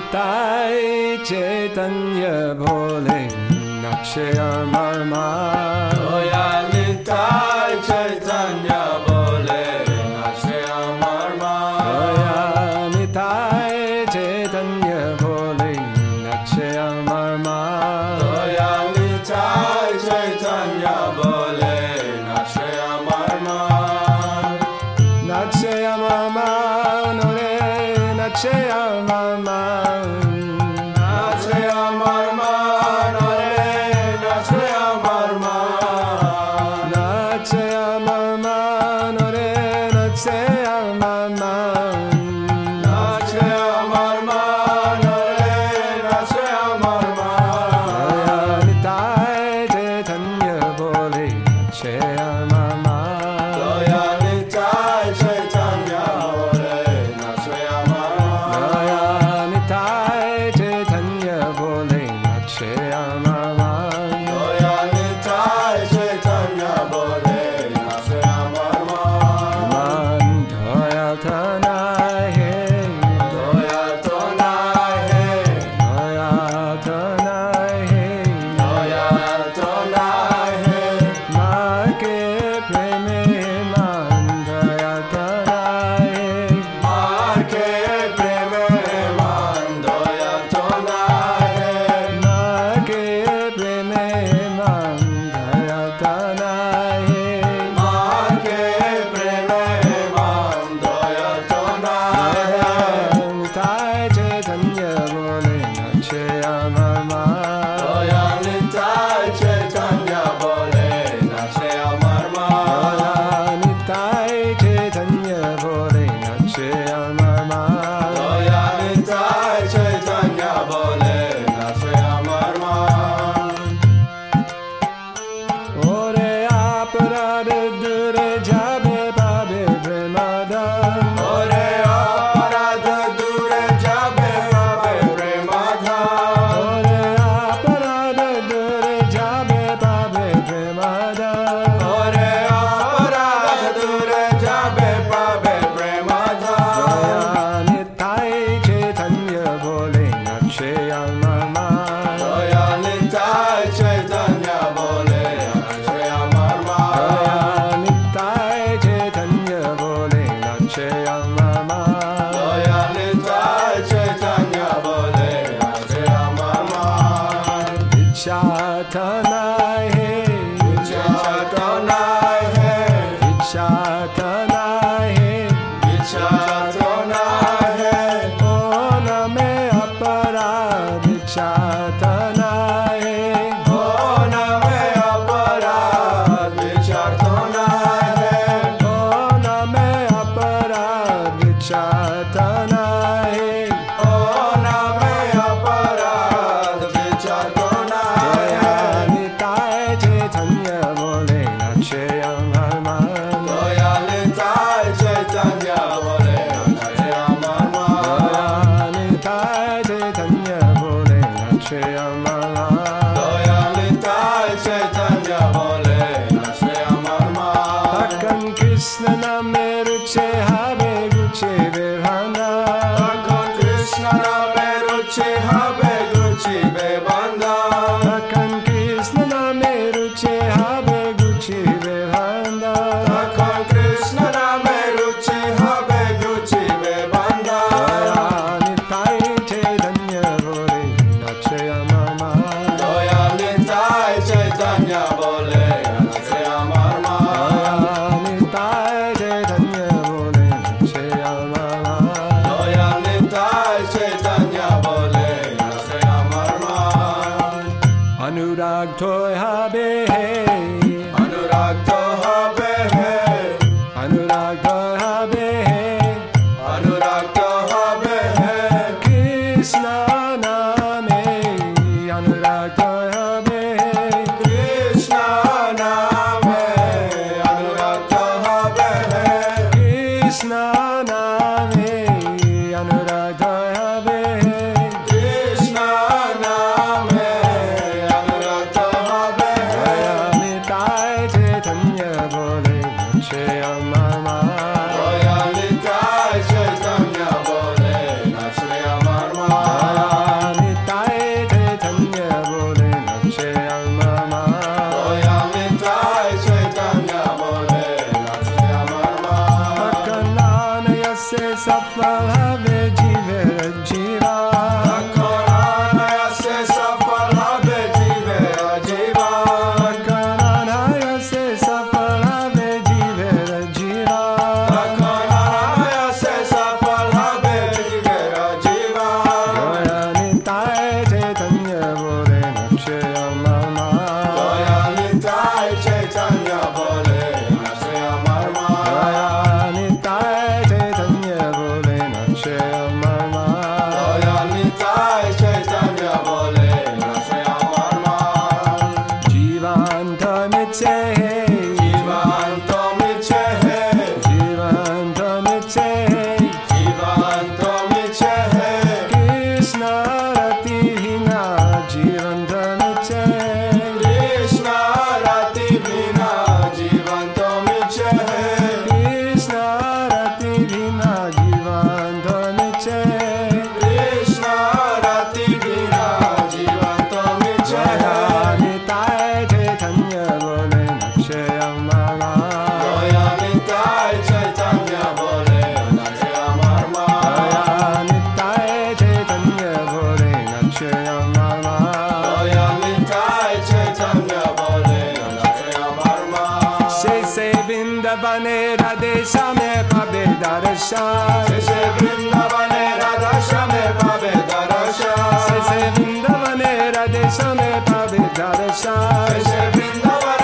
निताय चैतन्य भोले नाचे अमर माँ Goya Nitai Chaitanya Bole Nache Amar Maan Goya Nitai चैतन्य भोले नाचे अमर माँ Goya Nitai Chaitanya Bole Nache Amar Maan नाचे अमर माँ रे नाचे अमर माँ Nache Amar Maan Ore Nache Amar Maan नाचे अमर माँ रे नाचे अमर माँ Nache Amar Maan Ore Nache Amar Maan Nitai चैतन्य भोले नाचे अमर माँ Goya Nitai Chaitanya Bole Nache Amar Maan Nitai चैतन्य भोले नाचे अमर माँ Goya Nitai Chaitanya Bole Nache Amar Maan मन धोया तनाय है Doya Tonai Hai धोया तनाय है Doya Tonai Hai माँ के प्रेम मन धोया तनाय है Maar ke preme man Doya Tonai Hai माँ के प्रेम मन धोया तनाय है Maar ke preme man Doya Tonai Hai Nitai चैतन्य भोले नाचे अमर माँ Doya Nitai Chaitanya Bole Nache Amar Maan Nitai चैतन्य भोले नाचे अमर माँ Doya Nitai Chaitanya Bole Nache Amar Maan ओरे अपराध दूर जाबे पाबे प्रेमादान Ore aparad dure jabe pabe premadhan ओरे अपराध दूर जाबे पाबे प्रेमादान Ore aparad dure jabe pabe premadhan Nitai चैतन्य भोले नाचे अमर माँ Doya Nitai Chaitanya Bole Nache Amar Maan Nitai चैतन्य भोले नाचे अमर माँ Doya Nitai Chaitanya Bole Nache Amar Maan इच्छा तनाय है Chatonai Hai इच्छा तनाय है Chatonai Hai ओ न में अपराध इच्छा तनाय है Oh name aparad vichartonai hai ओ न में अपराध इच्छा तनाय है Oh name aparad vichartonai hai Nitai चैतन्य भोले नाचे अमर माँ Doya Nitai Chaitanya Bole Nache Amar Maan Nitai चैतन्य भोले नाचे अमर माँ Doya Nitai Chaitanya Bole Nache Amar Maan Hakan Krishna name ruche habe guche bevana Bhagwan Krishna name ruchi habe guchi bebanda Hakan Krishna name ruche habe guche bevana Bhagwan Krishna name ruchi habe guchi bebanda Nitai चैतन्य भोले नाचे अमर माँ Doya Nitai Chaitanya Bole Nache Amar Maan Nitai चैतन्य भोले नाचे अमर माँ Doya Nitai Chaitanya Bole Nache Amar Maan Anurag थोय habe hai Anurag to habe hai Anurag थोय habe hai Anurag to habe hai Krishna name Anurag थोय habe hai Krishna name Anurag to habe hai Krishna name Anurag थोय habe hai Krishna name Anurag to habe hai Nitai चैतन्य भोले नाचे अमर माँ Doya Nitai Chaitanya Bole Nache Amar Maan Namah Gaya Nitai Chaitanya Bole Nache Amar Ma Gaya Nitai Chaitanya Bole Nache Amar Ma Gaya Nitai Chaitanya Bole Nache Amar Ma Jivanta Mitse Jivanto Miche Jivanta Mitse Jivanto Miche Krishna Rati Hina Jivanta Mitse Krishna Rati Bina Jivanto Miche Krishna Rati Hina Jivanta Mitse Krishna Rati Bina Jivanto Miche Gaya Nitai Chaitanya Bole Nache Amar Ma Gaya Nitai Chaitanya Bole Nache Amar Ma Gaya Nitai Chaitanya Bole Nache Amar Ma Gaya Nitai Chaitanya Bole Nache Amar Ma Se Vrindavane Radhe Shame Pabe Darshan Se Vrindavane Radha Shame Pabe Darshan Se Vrindavane Radhe Shame Pabe Darshan Se Vrindavane